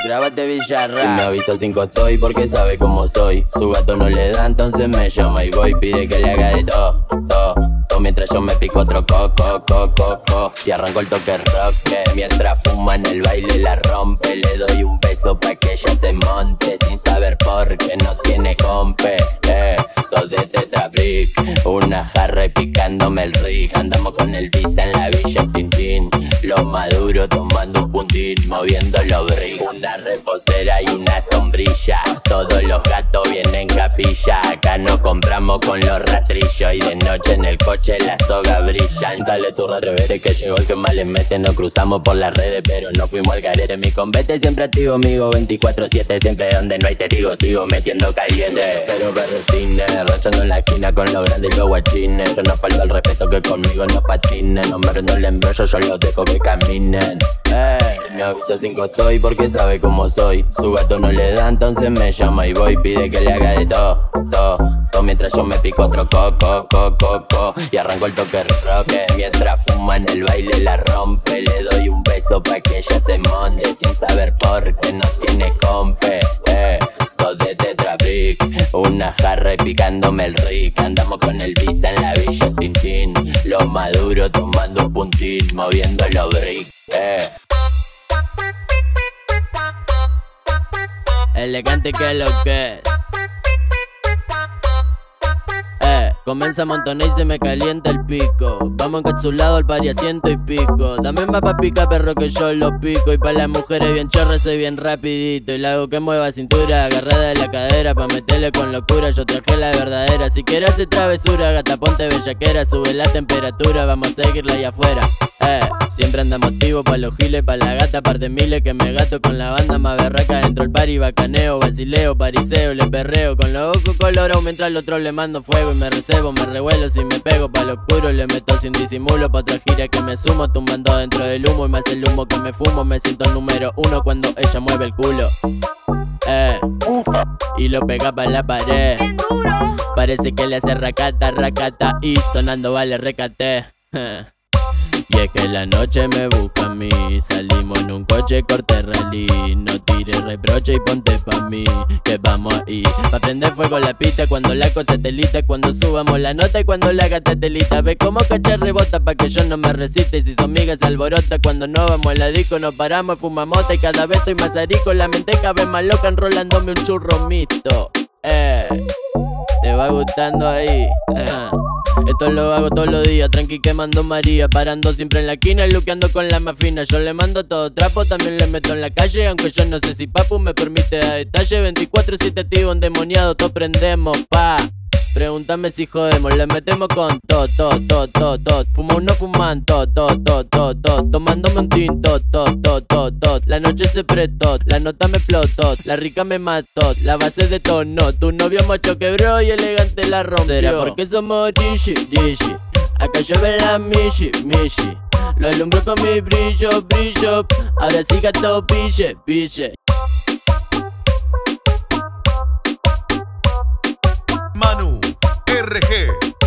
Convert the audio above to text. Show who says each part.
Speaker 1: Grábate Villarra. Si me avisa 5 estoy porque sabe cómo soy. Su gato no le da, entonces me llama y voy. Pide que le haga de todo. Mientras yo me pico otro coco. Y arranco el toque roque. Mientras fuma en el baile la rompe. Le doy un beso pa' que ella se monte. Sin saber por qué no tiene compe. Dos de Tetrabric, una jarra y picándome el rick. Andamos con el visa en la villa Tintín. Lo maduro tomando un puntín, moviendo los bricks. Una reposera y una sombrilla. Todos los gatos vienen capilla. Acá nos compramos con los rastrillos. Y de noche en el coche la soga brillan. Dale tu atrévete que llegó el que más le mete. Nos cruzamos por las redes pero no fuimos al garete. Mi convete siempre activo, amigo 24/7. Siempre donde no hay testigos sigo metiendo caliente. Cero berrecines, rachando en la esquina con los grandes y los guachines. Yo no falto el respeto que conmigo no patinen. No me rindo el embrollo, yo los dejo que caminen. Si me avisa 5 estoy porque sabe cómo soy. Su gato no le da, entonces me llama y voy. Pide que le haga de todo. Mientras yo me pico otro coco. Y arranco el toque roque. Mientras fuma en el baile la rompe. Le doy un beso pa' que ella se monte. Sin saber por qué no tiene compe. Dos de Tetrabric, una jarra y picándome el rick. Andamos con el visa en la villa Tintín. Lo maduro tomando un puntín, moviendo los bricks. Elegante que lo que comienza a montonar y se me calienta el pico. Vamos encapsulado al pari a 100 y pico. Dame más pa' picar perro que yo lo pico. Y pa' las mujeres bien chorras soy bien rapidito. Y la hago que mueva cintura, agarrada de la cadera. Pa' meterle con locura, yo traje la verdadera. Si quieres hacer travesura, gata ponte bellaquera. Sube la temperatura, vamos a seguirla ahí afuera. Siempre andamos activos pa' los giles, pa' la gata, par de miles que me gato con la banda más berraca. Dentro el pari, bacaneo, basileo, pariseo, le perreo. Con los ojos colorados mientras al otro le mando fuego. Y me recebo, me revuelo, si me pego pa' lo oscuro. Le meto sin disimulo pa' otra gira que me sumo. Tumbando dentro del humo y más el humo que me fumo. Me siento el número 1 cuando ella mueve el culo. Y lo pega pa' la pared. Parece que le hace racata y sonando vale recate. Y es que la noche me busca a mí. Salimos en un coche corte rally. No tires reproche y ponte pa' mí, que vamos ahí pa' prender fuego la pista. Cuando la cosa telita, cuando subamos la nota y cuando la gata telita. Ve como caché rebota pa' que yo no me resiste. Y si son migas alborota, cuando no vamos a la disco nos paramos, fumamos mota. Y cada vez estoy más arico, la mente cada vez más loca, enrolándome un churro mixto. ¿Te va gustando ahí? Esto lo hago todos los días, tranqui quemando María. Parando siempre en la esquina y luqueando con la más fina. Yo le mando todo trapo, también le meto en la calle. Aunque yo no sé si papu me permite dar detalle. 24/7 activo, endemoniado, todo prendemos, pa. Pregúntame si jodemos, le metemos con todo. Fumo o no fuman, tomándome un tinto, La noche se prestó, la nota me explotó, la rica me mató, la base de tono. Tu novio macho quebró y elegante la rompió. ¿Será porque somos dishi? Acá llueve la mishi. Lo alumbro con mi brillo. Ahora sí gato pille.
Speaker 2: Manu RG